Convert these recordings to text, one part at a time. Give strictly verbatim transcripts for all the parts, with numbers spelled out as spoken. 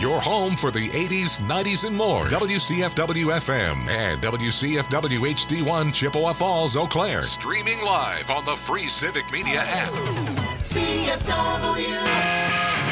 Your home for the eighties, nineties, and more. W C F W F M and W C F W H D one Chippewa Falls, Eau Claire. Streaming live on the free Civic Media app. C F W.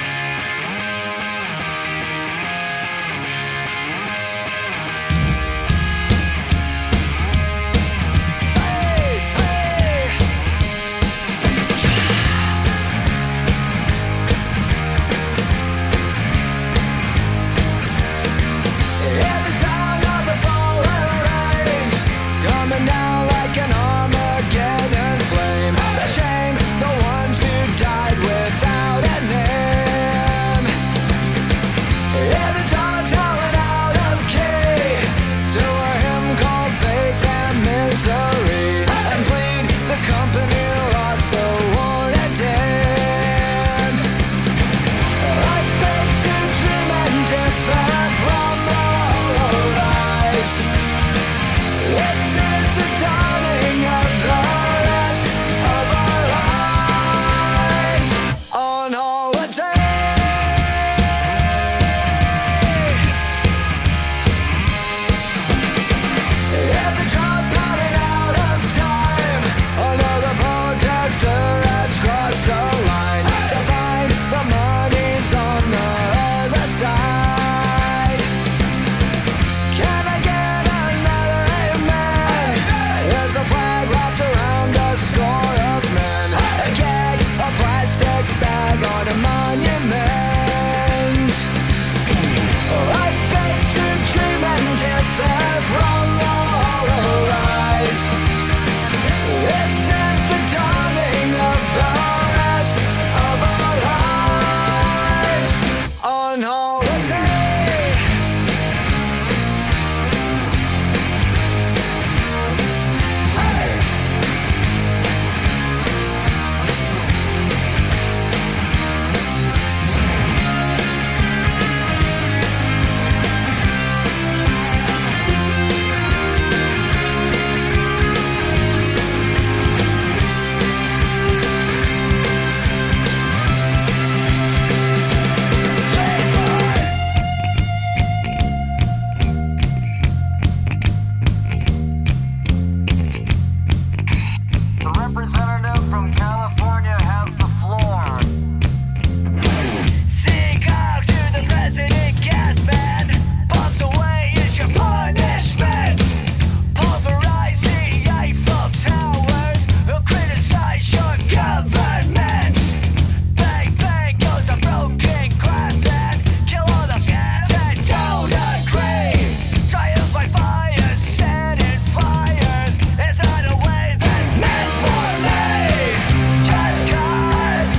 Now like an Armageddon flame. The shame, the ones who died without a name. Yeah, the dog's howling out of key to a hymn called Faith and Misery, and bleed the company lost the war and dead. I beg to dream and differ from the hollow lies. It's the dawning of the rest of our lives on holiday. Yeah, the drum pounding out of time. Another protester has crossed the line to find the money's on the other side. Can I get another amen? There's a flag wrapped around a score of men. A gag, a plastic bag on a monument. I beg to dream and differ from the hollow lies. This is the dawning of the rest of our lives on holiday. The representative from California has the floor. Seek out to the president, gas man. Pumped away is your punishment. Pulverize the Eiffel Towers. They'll criticize your government. Bang, bang goes a broken glass and kill all the scams that don't agree. Triumph by fire, set in fires. It's not a way that's meant for me. Just cause,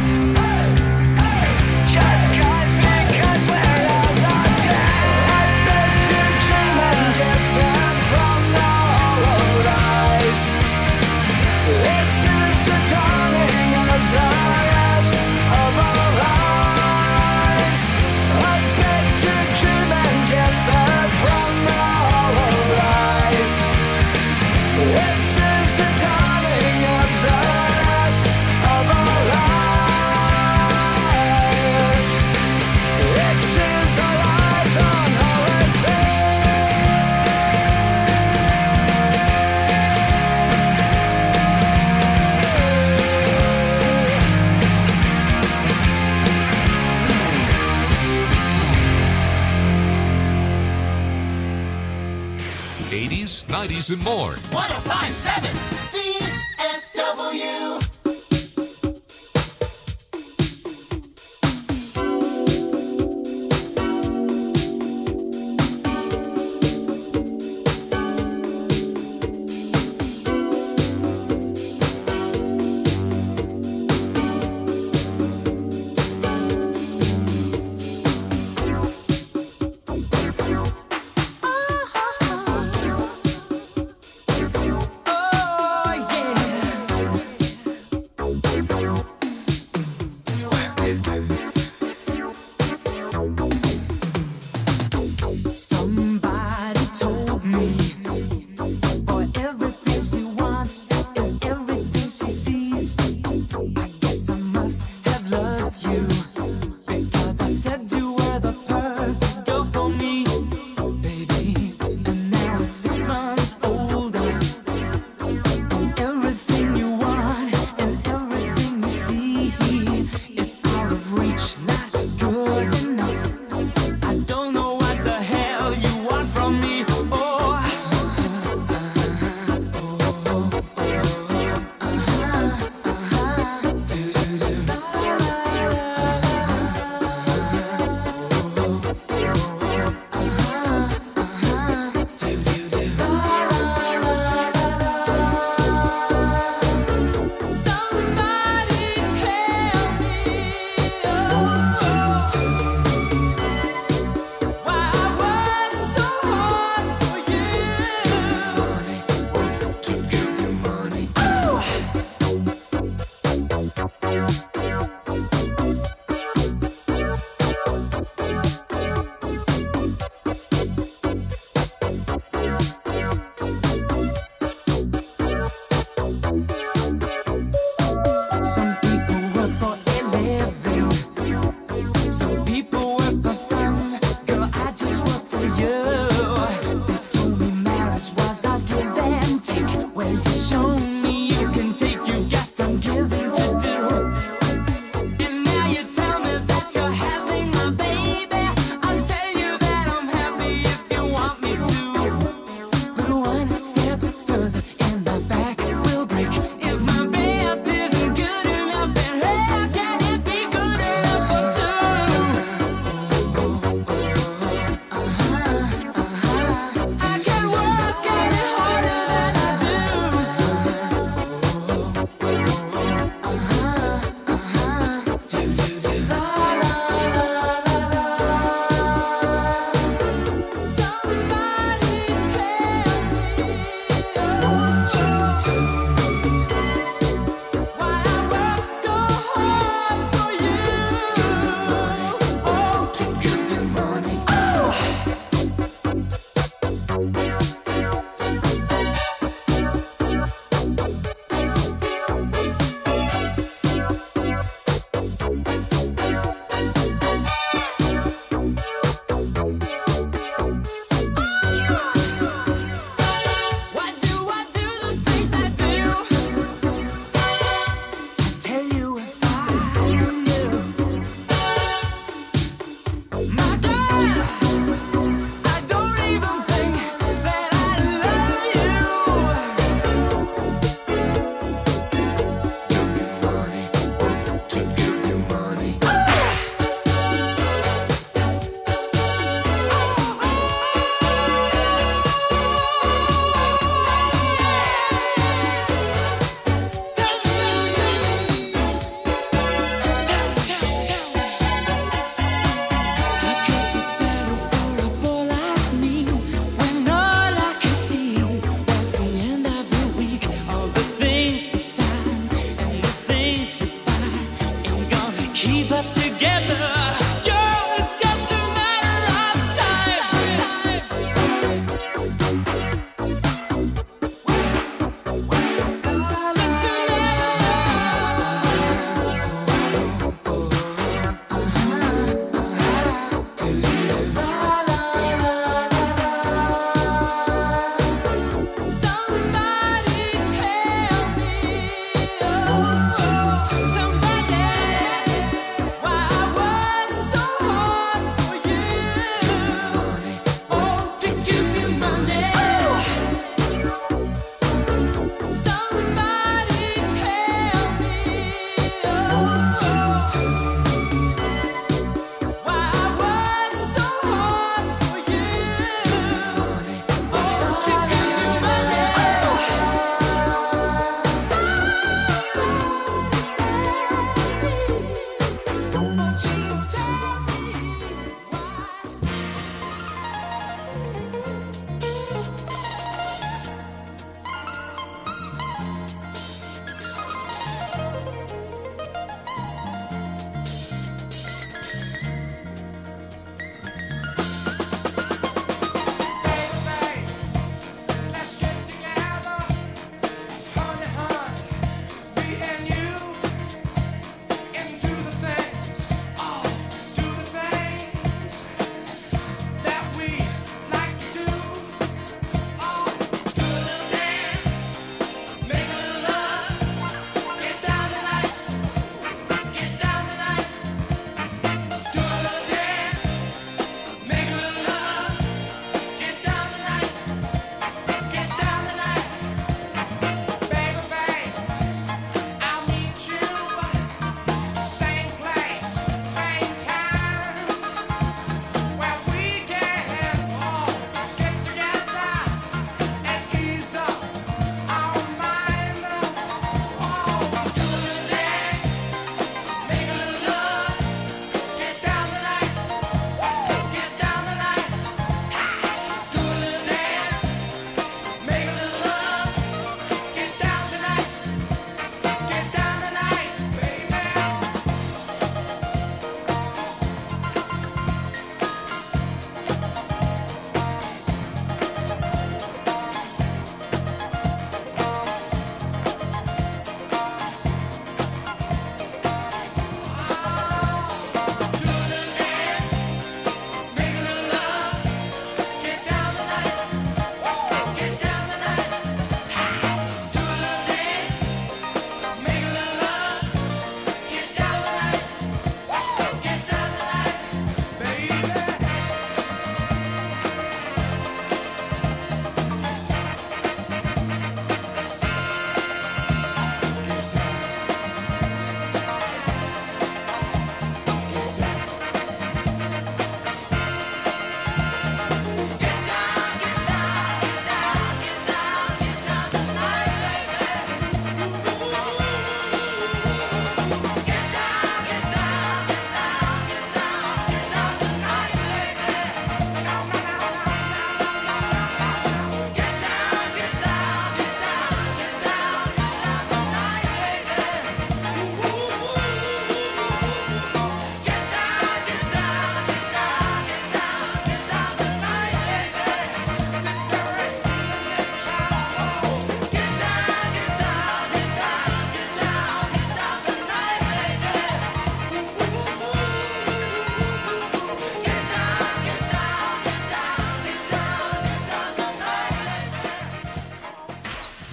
just cause, because we're all not dead. I beg to dream and differ from the hollow lies. This is the dawning of the rest of our lives. I beg to dream and differ from the hollow lies. This is the dawning of the rest of our lives. This is our lives on holiday. eighties, nineties, and more. one oh five point seven C F W. Oh yeah.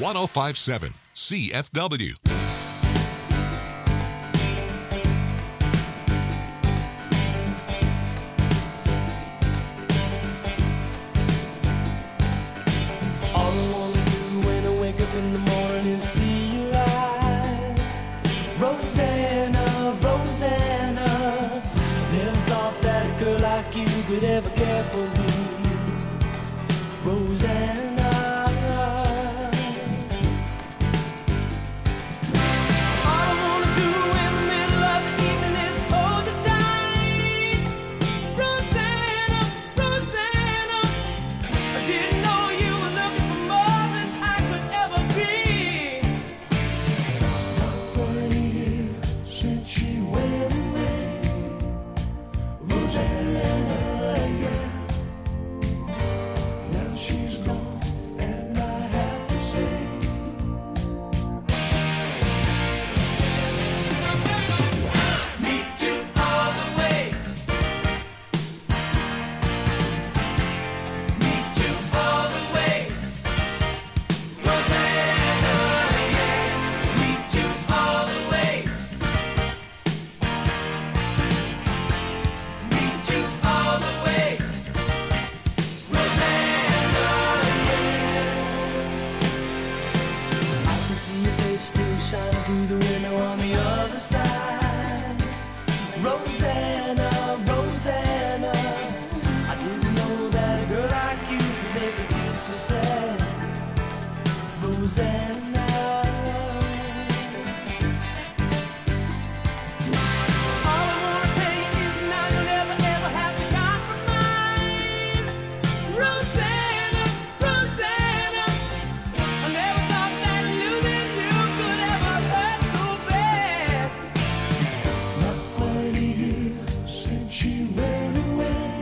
one oh five point seven C F W. All I wanna do when I wake up in the morning is see you live. Rosanna, Rosanna, never thought that a girl like you could ever care for me. Rosanna, all I wanna do in the middle of the evening is hold you tight. Rosanna, Rosanna, I didn't know you were looking for more than I could ever be. Not quite a year since she went away. Rosanna, yeah. Now she's gone, and I have to say, meet you all the way. Meet you all the way. Rosanna, yeah. Meet you all the way. Meet you all the way. Rosanna, I can see your face still shining through the window on the other side. Rosanna, Rosanna, I didn't know that a girl like you could make me feel so sad. Rosanna, all I wanna tell you is now you'll never ever have to compromise. Rosanna, Rosanna, I never thought that losing you could ever hurt so bad. Not quite a year since she went away.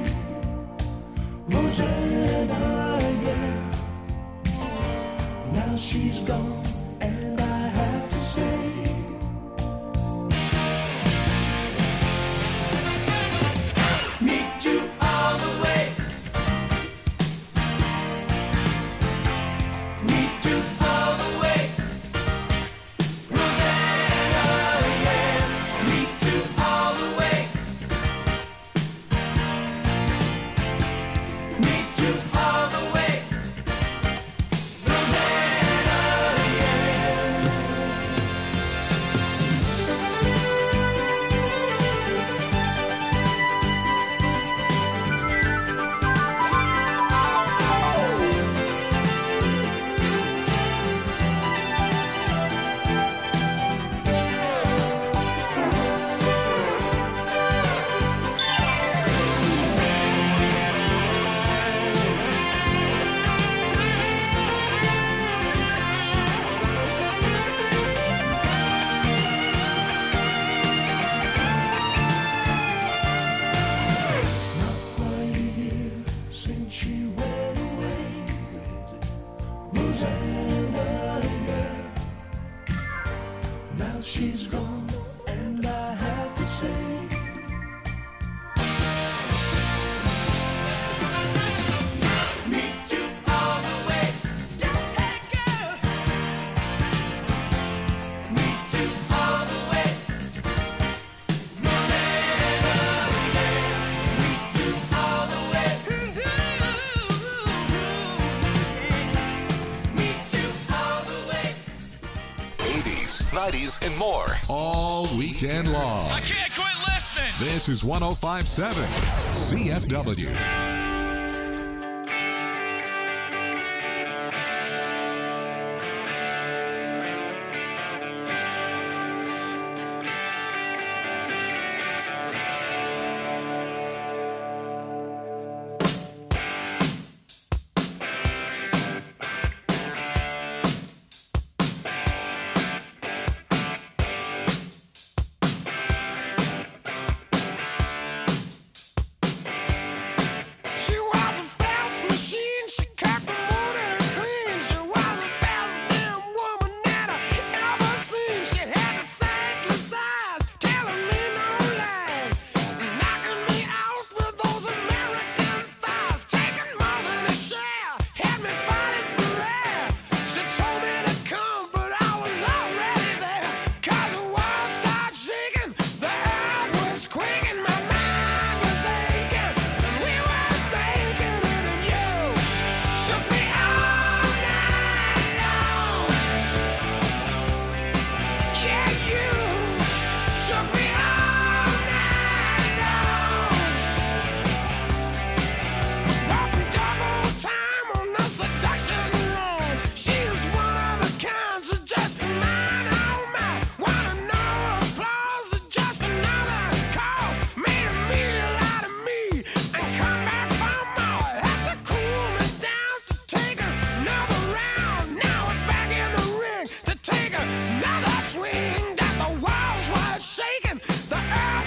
Rosanna, yeah. Now she's gone, and I have to say, meet you all the way. Meet you all the way. Rosanna, yeah. Meet you all the way. Meet you all the way. Rosanna, yeah. Not quite a year since she went away. Rosanna, yeah. Now she's gone, and I have to say, meet you all the way. Hey, girl. Meet you all the way. Rosanna, yeah. Meet you all the way. Meet you all the way. eighties, nineties, and more. All weekend long. I can't quit listening. This is one oh five point seven C F W.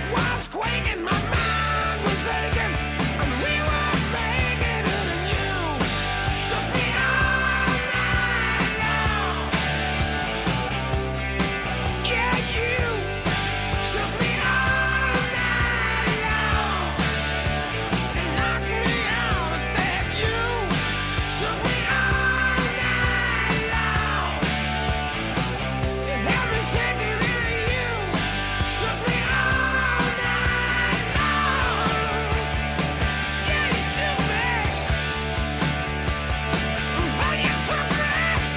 was quaking, my mind was aching, and we were making it, and you shook me all night long. Yeah, you shook me all night long, and knocked me out of that. You shook me all night long, and every second in you shook me all night long. Yeah, you shook me, but you took me.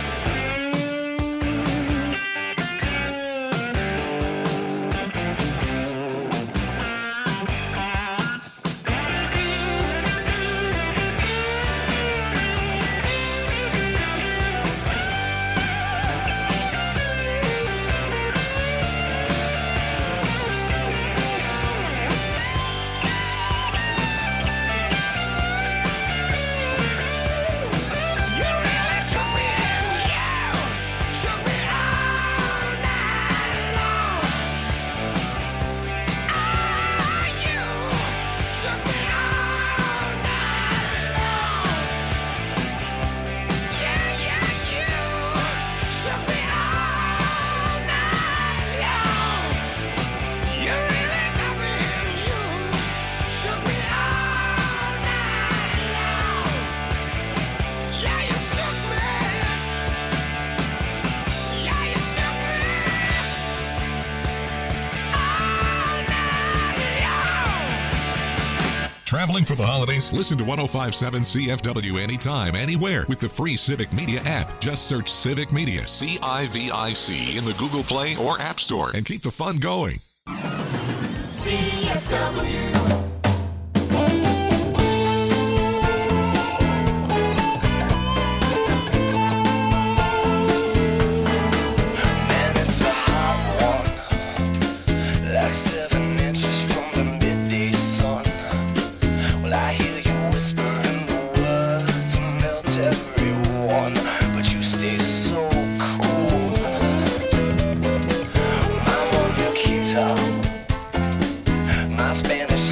You really took me in, you shook me all night long. Ah, you shook me all night long. Yeah, yeah, you shook me all night long. You really got me in, you shook me all night long. Yeah, you shook me. Yeah, you shook me all night long. Traveling for the holidays? Listen to one oh five point seven C F W anytime, anywhere with the free Civic Media app. Just search Civic Media, C I V I C, in the Google Play or App Store and keep the fun going. C F W. Man, it's a hot one, like seven inches from the midday sun. Well, I hear you whispering the words to melt everyone, but you stay so cool. I'm on your guitar, my Spanish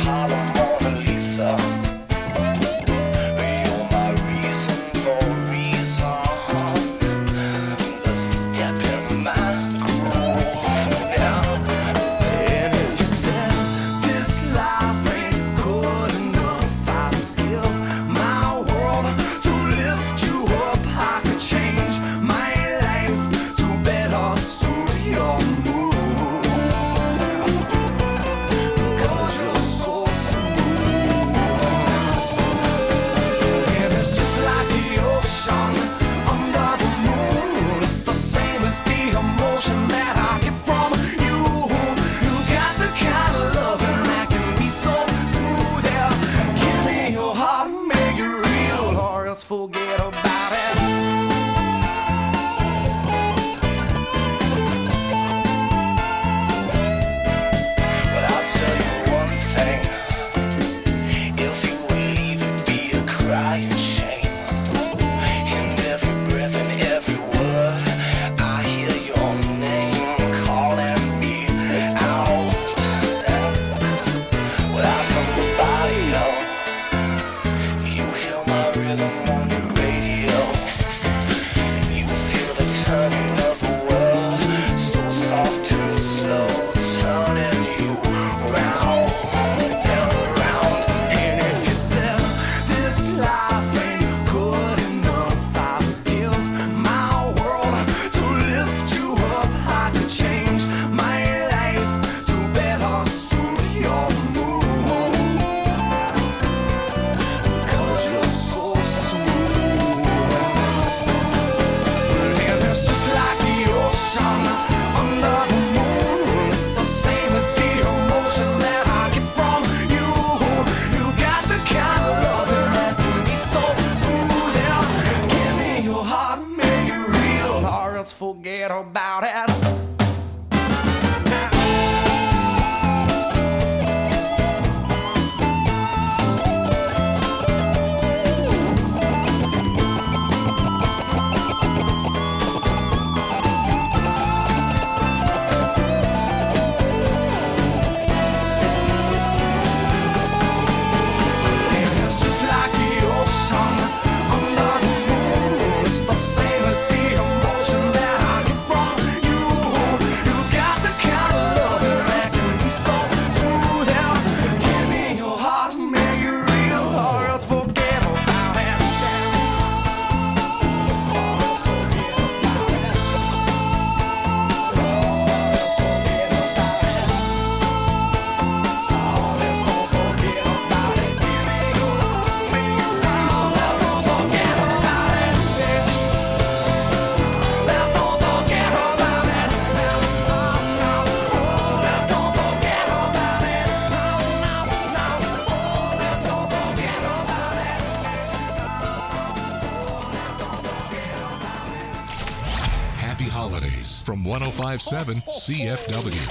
from one oh five point seven C F W.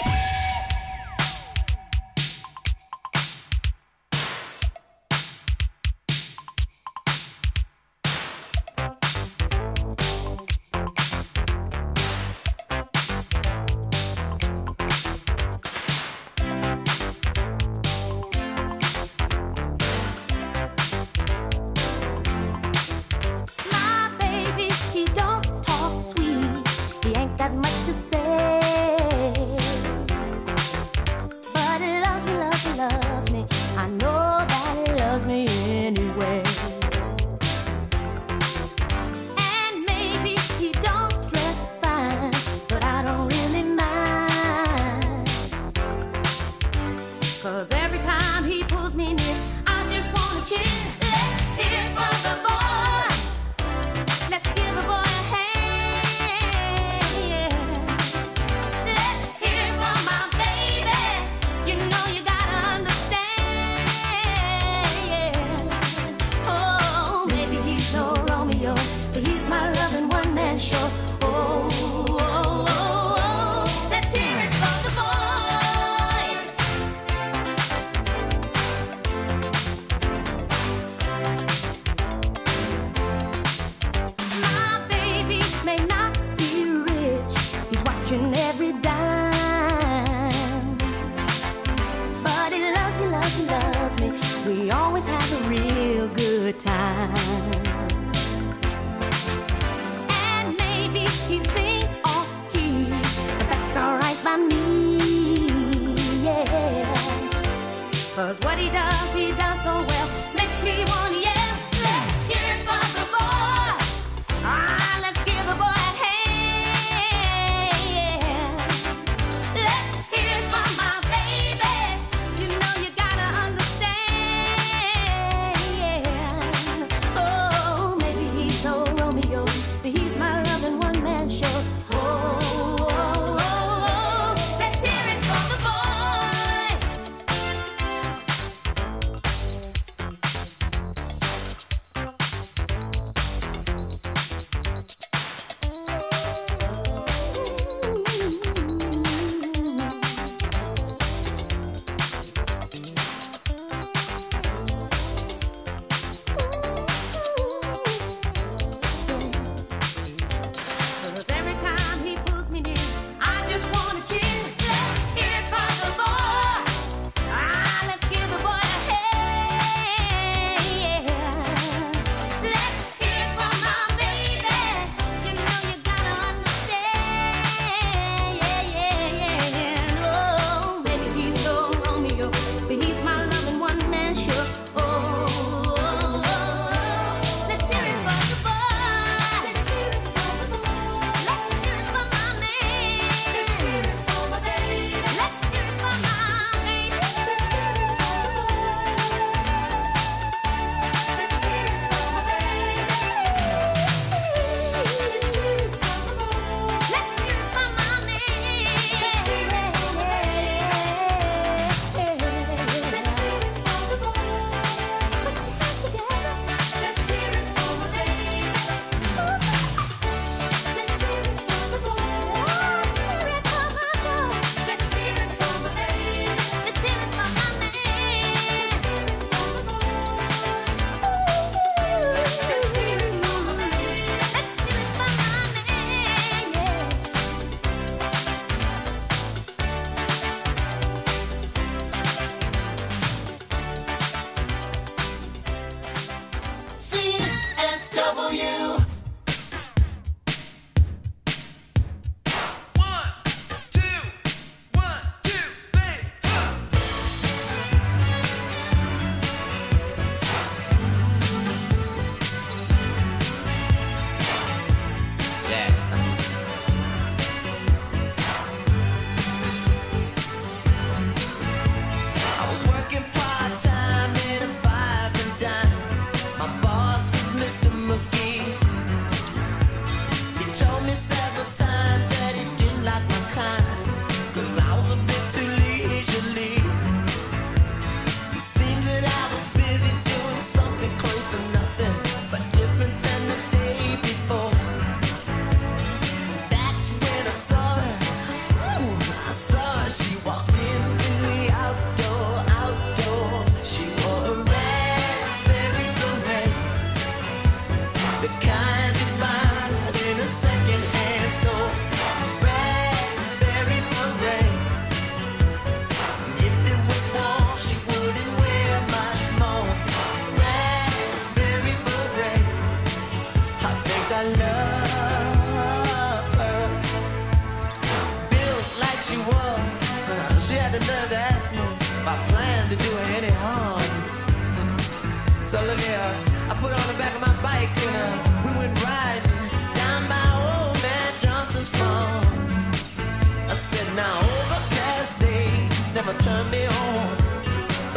My baby, he don't talk sweet. He ain't got much to say. But he loves me, loves me, loves me. I know that he loves me anyway. And maybe he don't dress fine, but I don't really mind. 'Cause every time he pulls me near, I just wanna cheer. Let's hear it for the boy. Let's give the boy a hand. Yeah. Let's hear it for my baby. You know you gotta understand. Yeah. Oh, maybe he's no Romeo, but he's my loving one man show. Oh, oh, oh, oh. Let's hear it for the boy. My baby may not be rich, he's watching every dime. But he loves me, loves me, loves me. We always have a real good time. And maybe he sings off key, but that's alright by me. Yeah. 'Cause what he does, he does so well. Makes me wanna yell. Let's hear it for the boy. Ah, let's give the boy a hand. Yeah. Let's hear it for my baby. You know you gotta understand. Yeah. Oh, maybe he's no Romeo, but he's my loving one man show. Oh, oh, oh, oh. Let's hear it for the boy.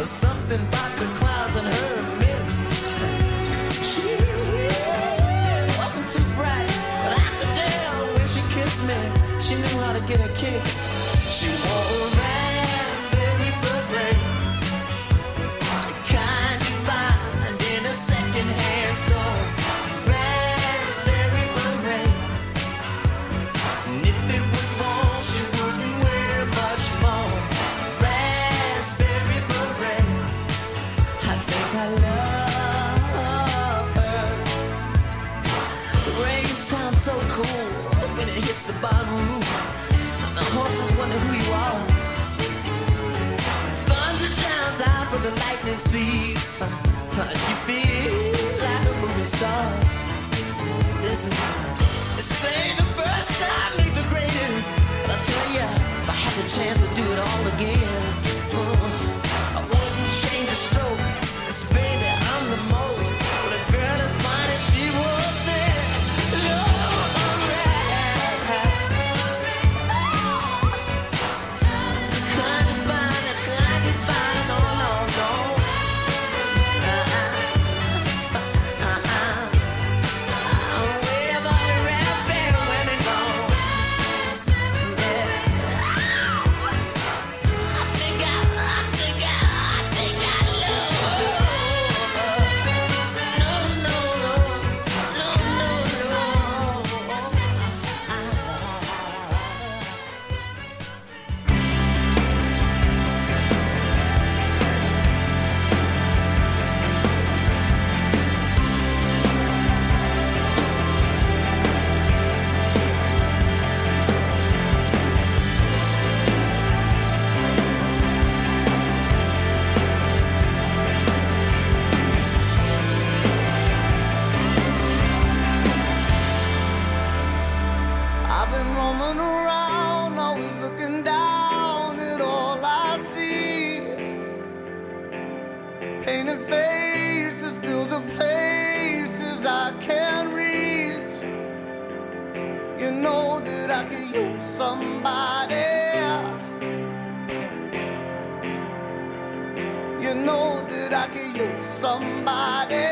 Something about the clouds and her mixed. She wasn't too bright, but I could tell when she kissed me, she knew how to get her kicks. She wore a raspberry beret, the kind you find in a second-hand store. Raspberry beret, and if it was warm, she wouldn't wear much more. Raspberry beret, I think I love her. The rain sounds so cool when it hits the bottom roof. The horses wonder who you are. Thunder sounds out for the lightning seeds. You feel like a movie star. This is, this ain't the first time, ain't the greatest. But I'll tell ya, if I had the chance to do it all again, uh, I wouldn't change a stroke. 'Cause baby, I'm the most. But a girl as fine as she was then, Lord, kind of fine, kind of fine, no, no, no. Uh-uh, uh-uh. Where have all the raspberry women gone? Yeah. I think I, I think I, I think I love her. No, no, no, no, no, no. I've been roaming around, always looking down at all I see. Painted faces fill the places I can't reach. You know that I could use somebody. You know that I could use somebody.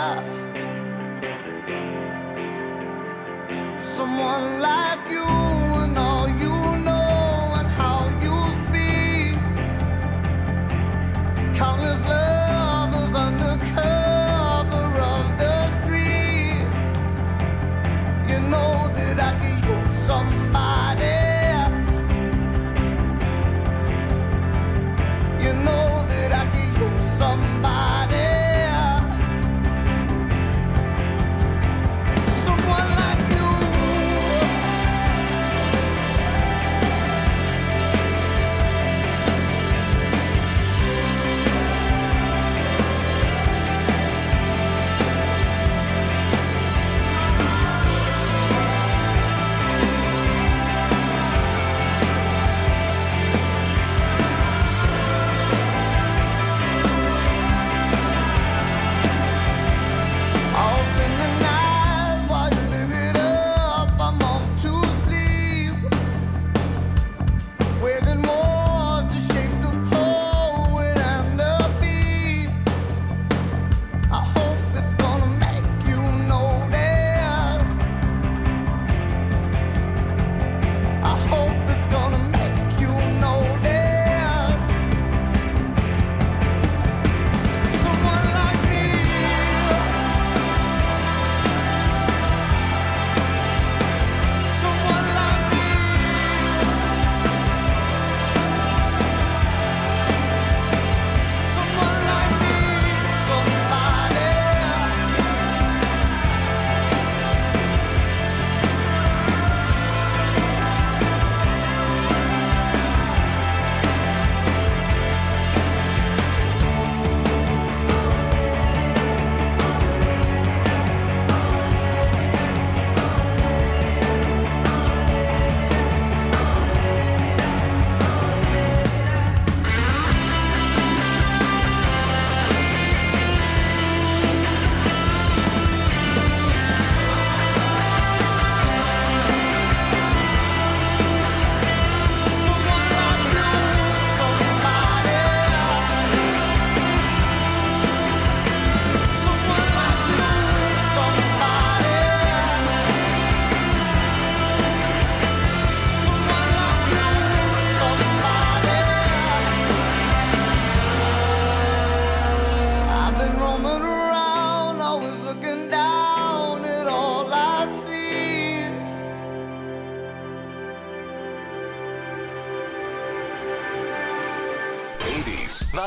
Someone like you and all you know and how you speak. Countless lovers under cover of the street. You know that I could use somebody. You know that I could use somebody. Someone like you.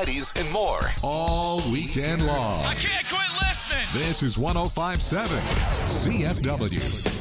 varieties, and more all weekend long. I can't quit listening. This is one oh five point seven C F W.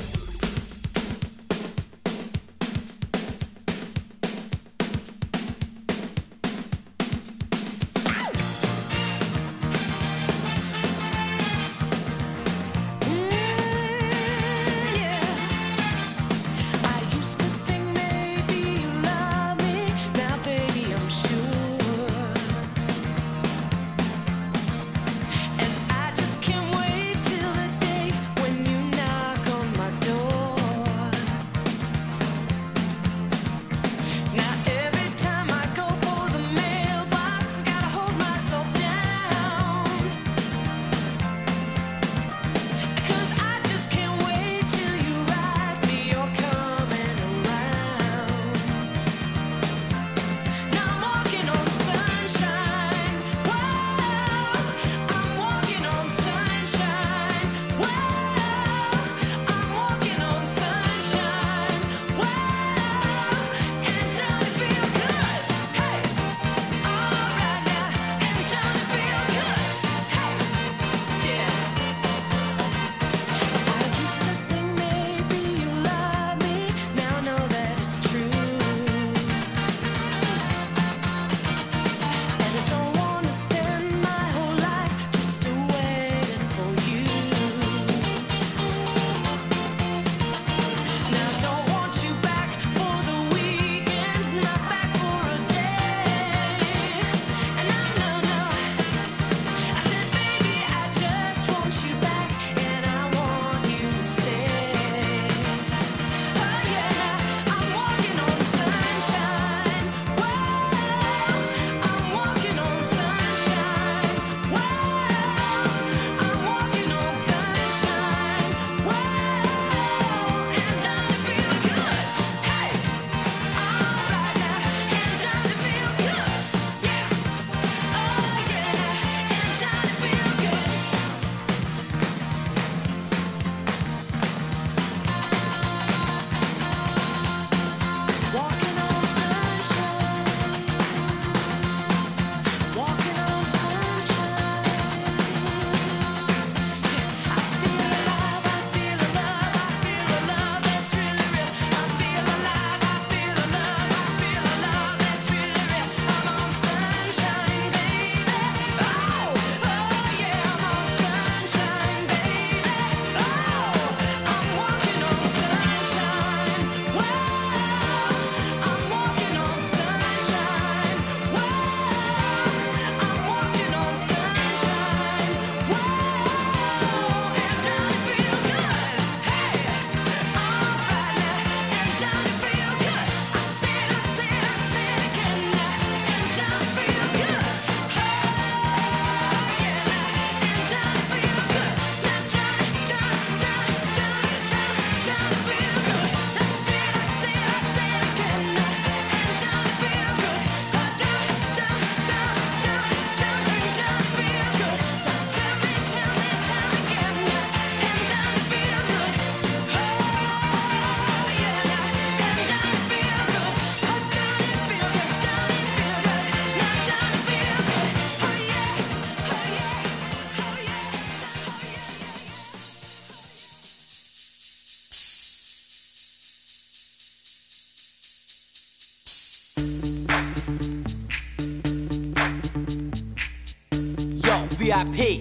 V I P.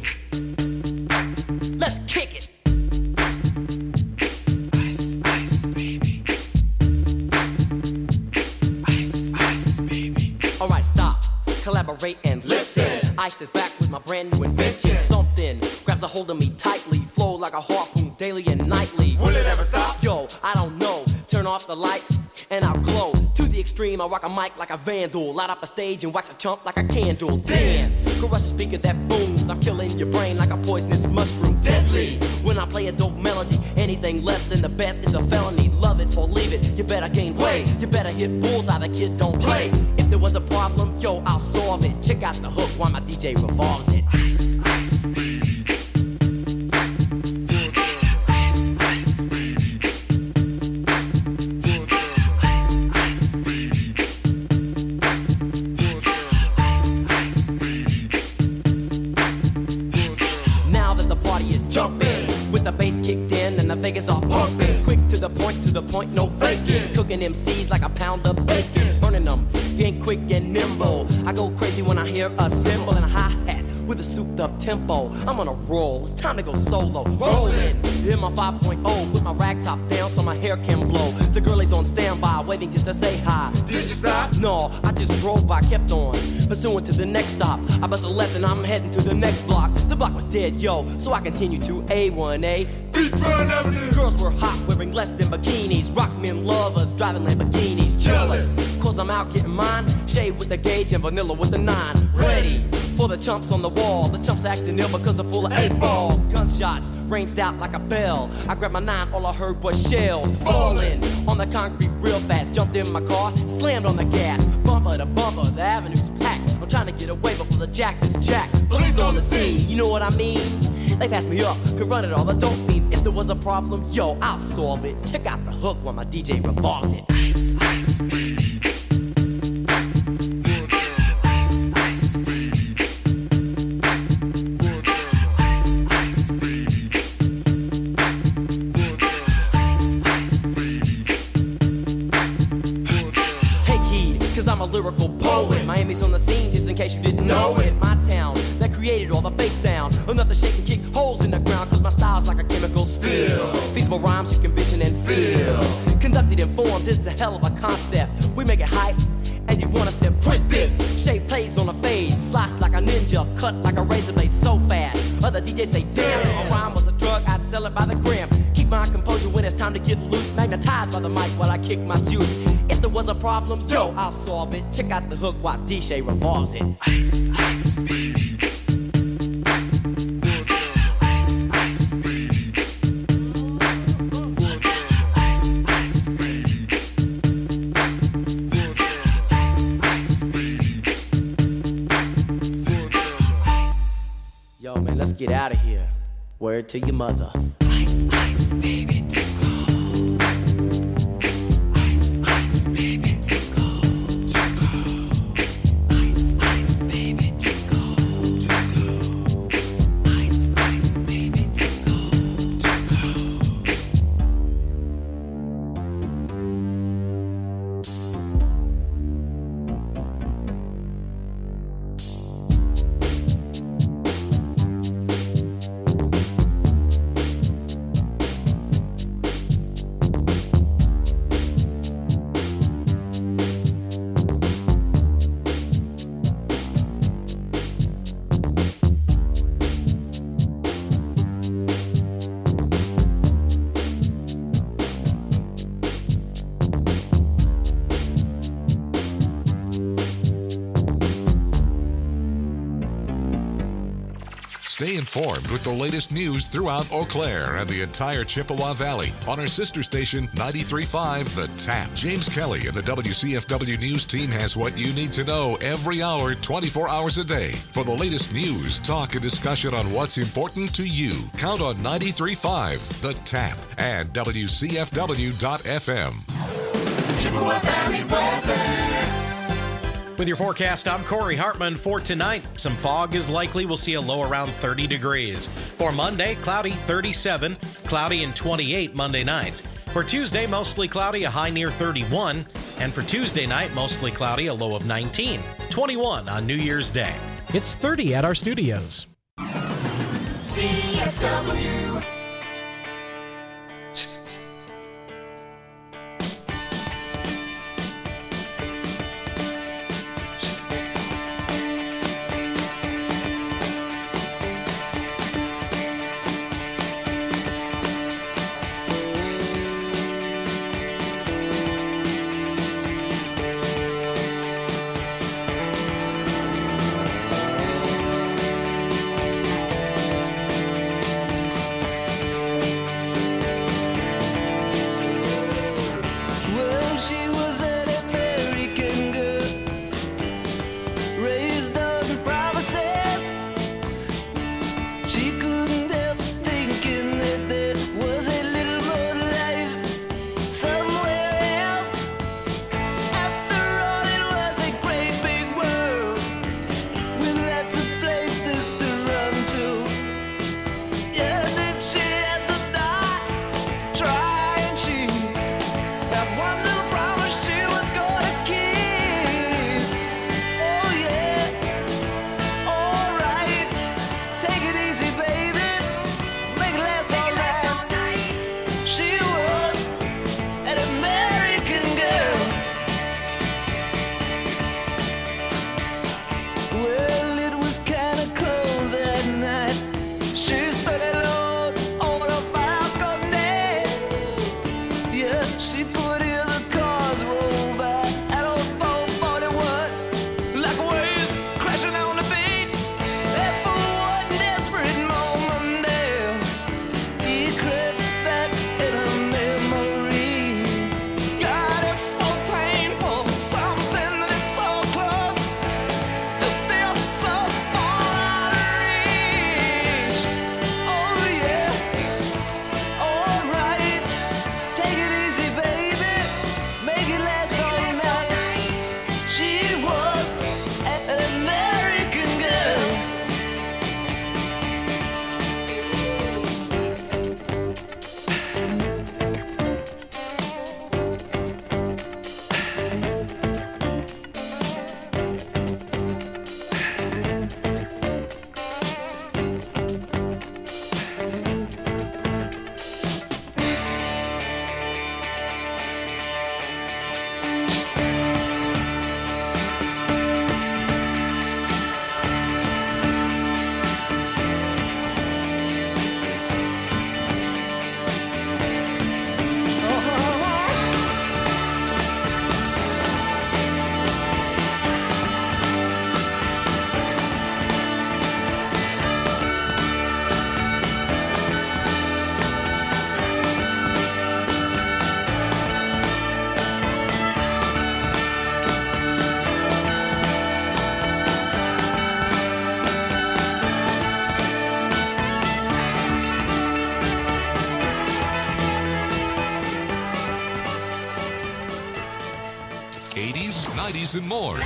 Let's kick it. Ice, ice, baby. Ice, ice, baby. All right, stop. Collaborate and listen. Ice is back with my brand new invention. Something grabs a hold of me tightly. Flow like a harpoon daily and nightly. Will it ever stop? Yo, I don't know. Turn off the lights and I'll glow. To the extreme, I rock a mic like a vandal. Light up a stage and wax a chump like a candle. Dance, crush a speaker that booms. I'm killing your brain like a poisonous mushroom. Deadly, when I play a dope melody. Anything less than the best is a felony. Love it or leave it, you better gain weight. You better hit bullseye, the kid don't play. If there was a problem, yo, I'll solve it. Check out the hook while my D J revolves it. Ice, ice, baby. Ice, jumping. With the bass kicked in and the Vegas all pumping. Quick to the point, to the point, no faking. Cooking M Cs like a pound of bacon. Burning them, if you ain't quick and nimble. I go crazy when I hear a cymbal and a hi-hat with a souped up tempo. I'm on a roll, it's time to go solo. Rolling, hit my five point oh with my rag top down so my hair can blow. The girl is on standby, waiting just to say hi. Did you stop? No, I just drove by, kept on pursuing to the next stop. I bust a left and I'm heading to the next block. The block was dead, yo, so I continued to A one A. Beachfront Avenue. Girls were hot, wearing less than bikinis. Rock men lovers, driving Lamborghinis. Jealous, cause I'm out getting mine. Shade with the gauge and vanilla with the nine. Ready for the chumps on the wall. The chumps acting ill because they're full of eight ball. Gunshots ranged out like a bell. I grabbed my nine, all I heard was shells falling on the concrete real fast. Jumped in my car, slammed on the gas. Bumper to bumper, the avenue's packed. I'm trying to get away before the jack is jacked. Police on the scene, you know what I mean? They passed me up, could run it all, the dope fiends. If there was a problem, yo, I'll solve it. Check out the hook while my D J revolves it. Ice, ice, baby. I'm a lyrical poet. Miami's on the scene, just in case you didn't know it. My town that created all the bass sound. Enough to shake and kick holes in the ground, cause my style's like a chemical spill. Feasible rhymes you can vision and feel. Conducted in form, this is a hell of a concept. We make it hype, and you want us to print this. Shape plays on a fade, slice like a ninja, cut like a razor blade so fast. Other D Js say, damn, if a rhyme was a drug, I'd sell it by the gram. Keep my composure when it's time to get loose. Magnetized by the mic while I kick my juice. If there was a problem, yo, I'll solve it. Check out the hook while D J revolves it. Ice, ice, baby. Ice, ice, baby. Ice, ice, baby. Ice, ice, baby. Yo, man, let's get out of here. Word to your mother. Ice, ice, baby, tickle. Ice, ice, baby, tickle. Tickle. Ice, ice, baby, tickle. Tickle. Ice, ice, baby, tickle. Tickle. Stay informed with the latest news throughout Eau Claire and the entire Chippewa Valley on our sister station ninety-three point five The Tap. James Kelly and the W C F W News team has what you need to know every hour, twenty-four hours a day. For the latest news, talk, and discussion on what's important to you, count on ninety-three point five The Tap and W C F W dot F M. Chippewa Valley weather. With your forecast, I'm Corey Hartman. For tonight, some fog is likely. We'll see a low around thirty degrees. For Monday, cloudy, thirty-seven. Cloudy and twenty-eight Monday night. For Tuesday, mostly cloudy, a high near thirty-one. And for Tuesday night, mostly cloudy, a low of nineteen. twenty-one on New Year's Day. It's thirty at our studios. C F W. these and more.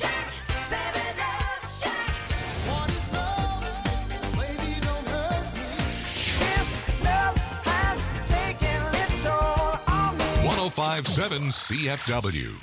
one oh five point seven C F W.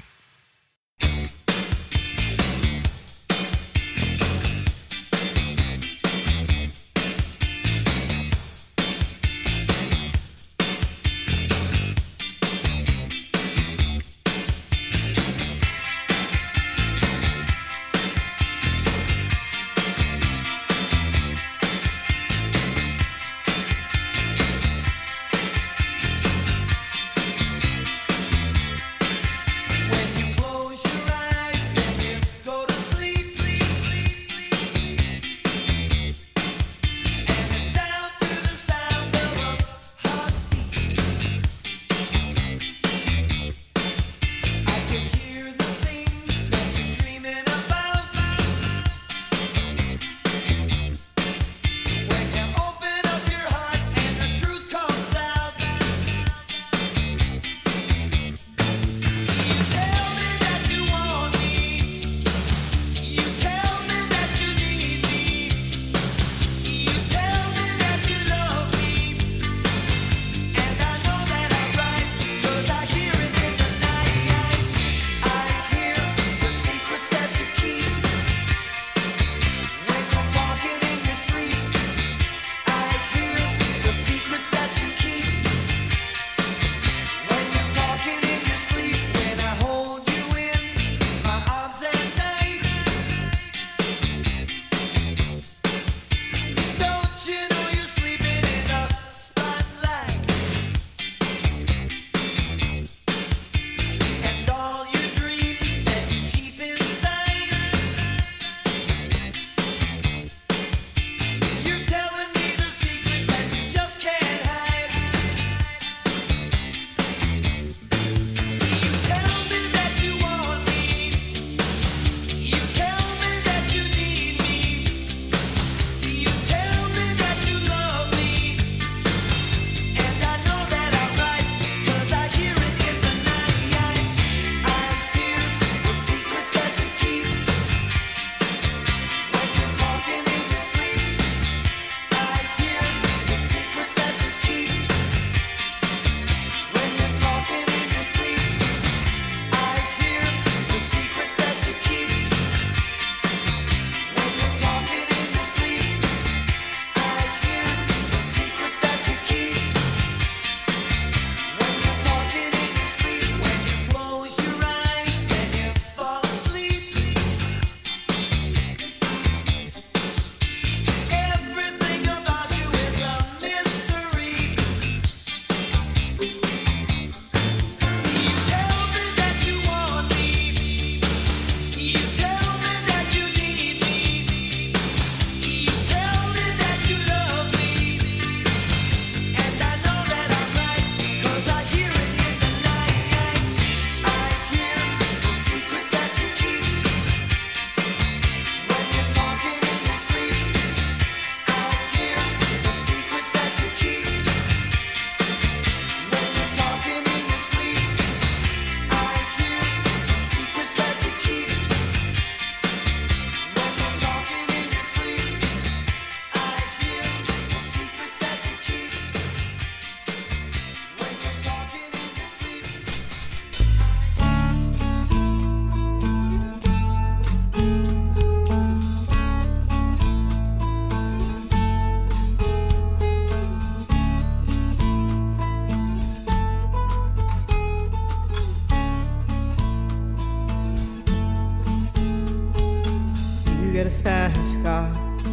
get a fast car.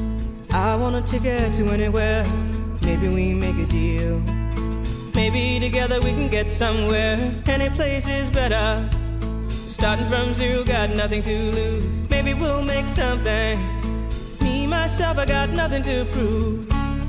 I want a ticket to anywhere. Maybe we make a deal. Maybe together we can get somewhere. Any place is better. Starting from zero, got nothing to lose. Maybe we'll make something. Me, myself, I got nothing to prove.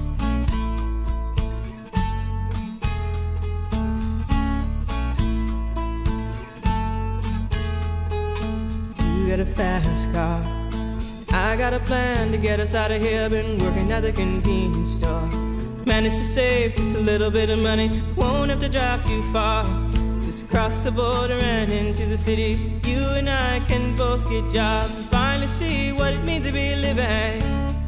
You got a fast car. I got a plan to get us out of here. Been working at the convenience store. Managed to save just a little bit of money. Won't have to drive too far. The Just cross the border and into the city. You and I can both get jobs and finally see what it means to be living.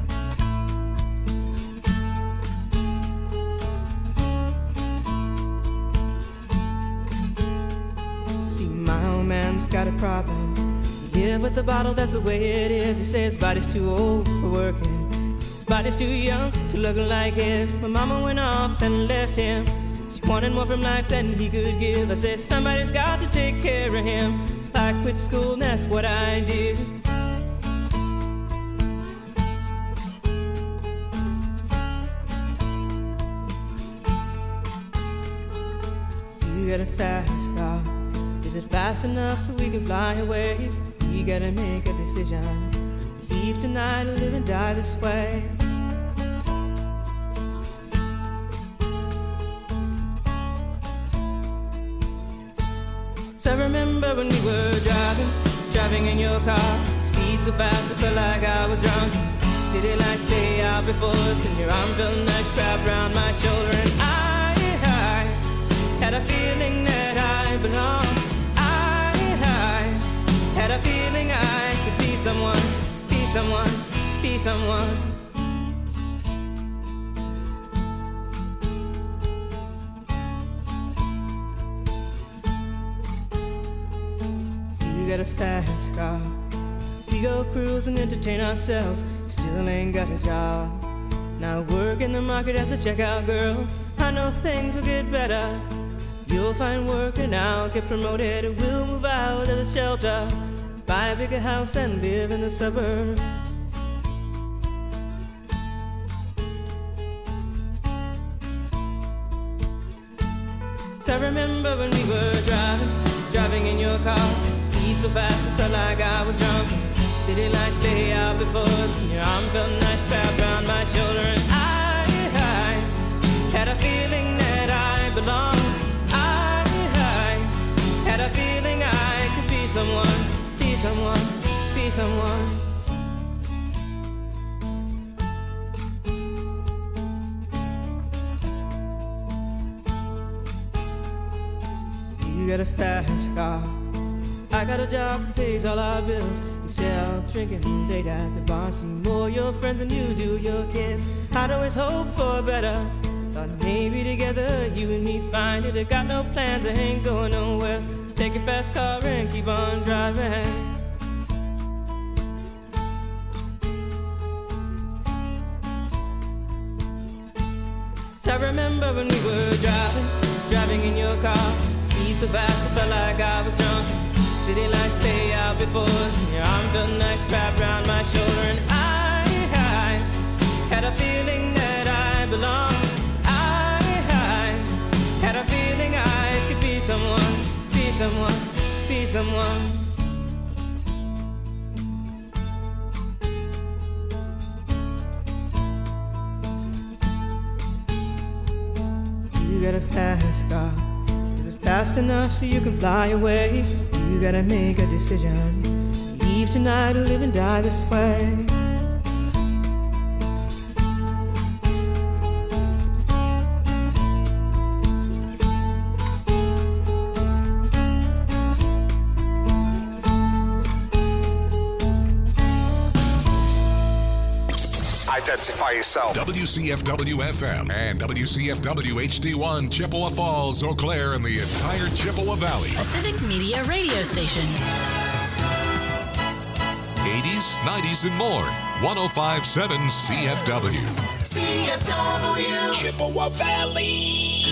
See, my old man's got a problem. Yeah, but the bottle, that's the way it is. He says his body's too old for working. His body's too young to look like his. My mama went off and left him. She wanted more from life than he could give. I said, somebody's got to take care of him. So I quit school and that's what I did. You got a fast car. Is it fast enough so we can fly away? We gotta make a decision. Leave tonight or live and die this way. So I remember when we were driving, driving in your car. Speed so fast I felt like I was drunk. City lights lay out before us, and your arm felt nice wrapped around my shoulder. And I, I had a feeling that I belonged. I, I had a feeling I could be someone, be someone, be someone. You got a fast car. We go cruise and entertain ourselves. Still ain't got a job. Now work in the market as a checkout girl. I know things will get better. You'll find work and I'll get promoted. We'll move out of the shelter, buy a bigger house and live in the suburbs. So I remember when we were driving, driving in your car. Speed so fast I felt like I was drunk. City lights lay out before us, and your arm felt nice wrapped around my shoulder. And I, I had a feeling that I belonged. I, I had a feeling I could be someone, be someone, be someone. You got a fast car. I got a job that pays all our bills. Instead of drinking late at the bar, see more your friends than you do your kids. I'd always hope for better. Thought maybe together you and me find it. I got no plans, I ain't going nowhere. So take your fast car and keep on driving. So I remember when we were driving, driving in your car. Speed so fast I felt like I was drunk. City lights lay out before us, and your arm felt nice wrapped around my shoulder. And I, I had a feeling that I belonged. I, I had a feeling I could be someone, be someone, be someone. You got a fast car. Is it fast enough so you can fly away? You gotta make a decision. Leave tonight or live and die this way. Identify yourself. W C F W F M and W C F W H D one, Chippewa Falls, Eau Claire, and the entire Chippewa Valley. A Civic Media radio station. eighties, nineties, and more. one oh five point seven C F W. C F W. Chippewa Valley.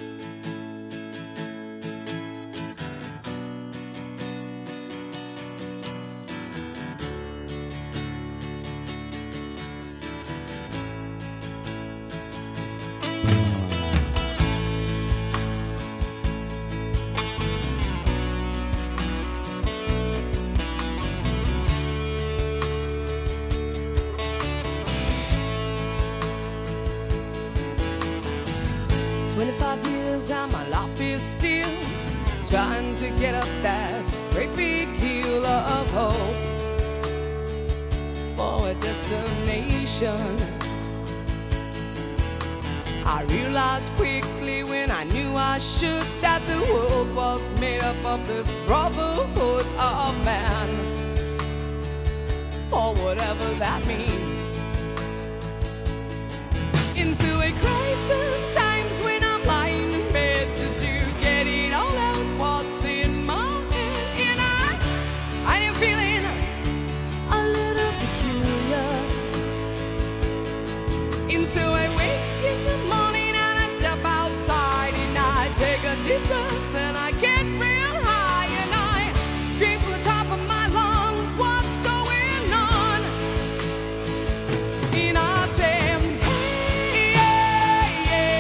twenty-five years and my life is still trying to get up that great big hill of hope for a destination. I realized quickly when I knew I should that the world was made up of this brotherhood of man. For whatever that means.